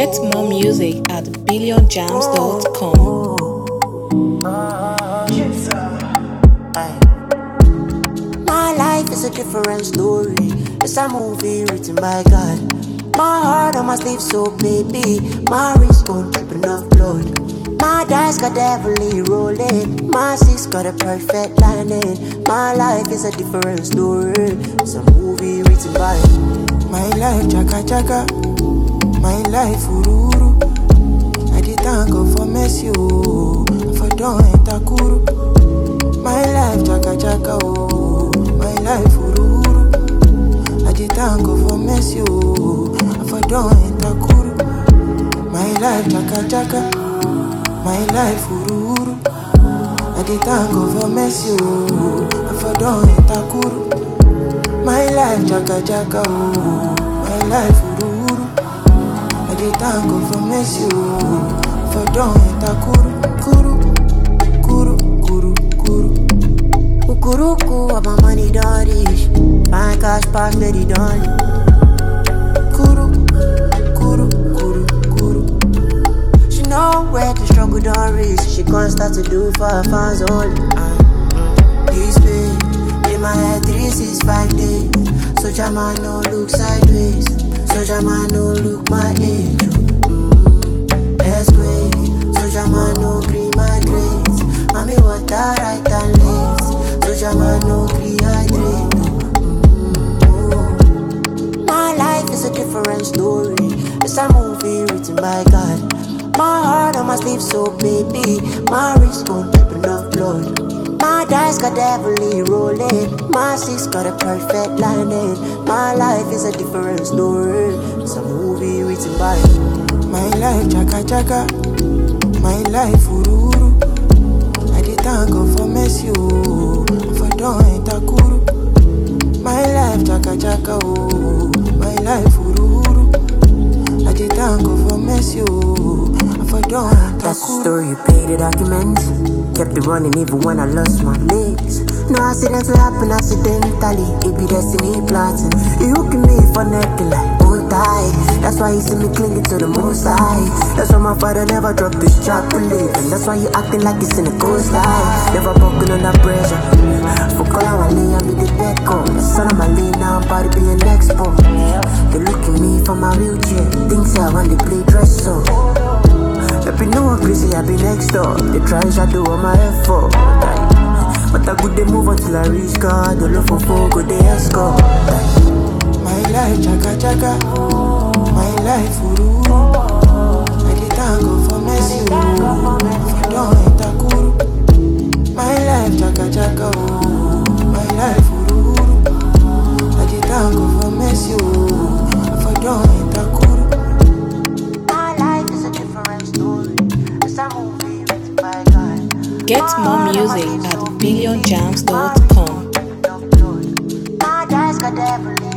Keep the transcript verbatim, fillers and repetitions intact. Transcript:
Get more music at billion jams dot com. My life is a different story. It's a movie written by God. My heart on my sleeve, so baby. My wrist on dripping of blood. My dice got heavily rolling. My six got a perfect lining. My life is a different story. It's a movie written by my life, chaka chaka. My life, ururu. I did thank God for mercy, oh. For don't enter kuru. My life, chaka chaka, oh. My life, ururu. I did thank God for mercy, oh. For don't enter kuru. My life, chaka chaka. My life, ururu. I did thank God for mercy, oh. For don't enter kuru. My life, chaka chaka, oh. My life, ururu. I did thank God for mercy, oh. For don't enter kuru, kuru, kuru, kuru, kuru. Ukuruku, of my money don't reach. My cash pass, lady don't. Kuru, kuru, kuru, kuru. She know where the struggle don't reach. She can't start to do for her fans only. Uh, this way, in my head, three, six, five days. So Jama no look sideways. So Jama no look my age. Mm, S-Way. So Jama no green my grades. Mommy water right and late. So Jama no rehydrate. Mm, my life is a different story. It's a movie written by God. My heart on my sleeve, so baby. My wrist on dripping of blood. My dice got heavily rolling. My six got a perfect lining. My life is a different story. It's a movie written by my life, chaka chaka. My life, ururu. I did thank God for mercy, oh. For don't enter kuru. My life, chaka chaka, oh. My life, ururu. I did thank God for mercy, oh. For don't enter That's the kuru. story, you pay the documents. Kept it running even when I lost my legs. No accidents will happen accidentally. It be destiny plotting. You hooking me for nothing like old tie. That's why you see me clinging to the most high. That's why my father never dropped this trap to live. And that's why you acting like it's in the coastline. Never broken under pressure. For color I lay, I be the dead call. The son of my lane now, I'm about to be an expo. They look at me from my wheelchair. Things I when they play dress so. There be no one crazy, I be next door. They try and shadow on my effort. But I good they move until I reach God. The love for folk, go they escort. My life, chaka chaka. My life, ururu. I did thank God for mercy, oh. For don't enter kuru. My life, chaka chaka, oh. My life, ururu. I did thank God for mercy, oh. For don't enter kuru. My life is a different story. It's a movie written by God. Get more music at billion jams dot com. My dice got devil